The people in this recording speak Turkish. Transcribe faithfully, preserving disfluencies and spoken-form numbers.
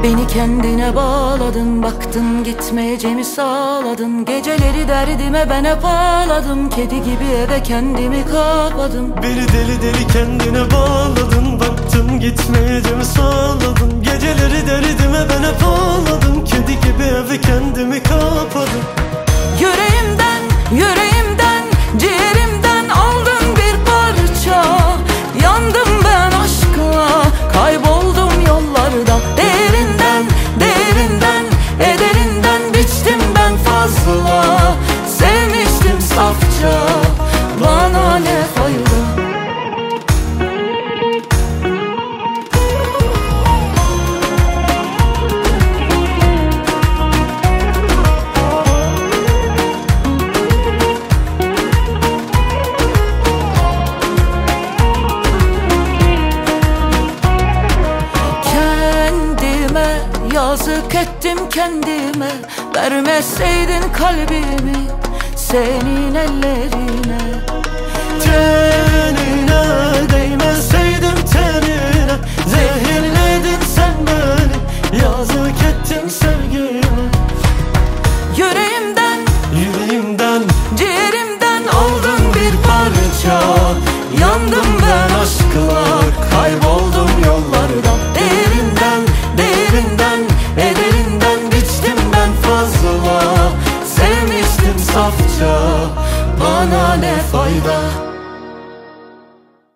Beni kendine bağladın, baktın gitmeyeceğimi sağladın. Geceleri derdime ben hep ağladım, kedi gibi eve kendimi kapadım. Beni deli deli kendine bağladın, baktın gitmeyeceğimi sağladın. Geceleri derdime ben hep ağladım, kedi gibi eve kendimi kapadım. Yüreğimden, yüreğimden, ciğerimden aldın bir parça. Yandım ben aşkına, kayboldum yollarda. Derinden, derinden, ederinden biçtim ben fazla. Sevmiştim safça, bana ne fayda. Yazık ettim kendime, vermeseydin kalbimi senin ellerine. Tenine değmeseydim tenine, zehirledin sen beni, yazık ettim sevgime. Yüreğimden, yüreğimden, ciğerimden aldın bir parça. Yandım ben aşkla, kayboldum yollarda. Derinden, derinden, ederinden biçtim ben fazla. Sevmiştim safça, bana ne fayda.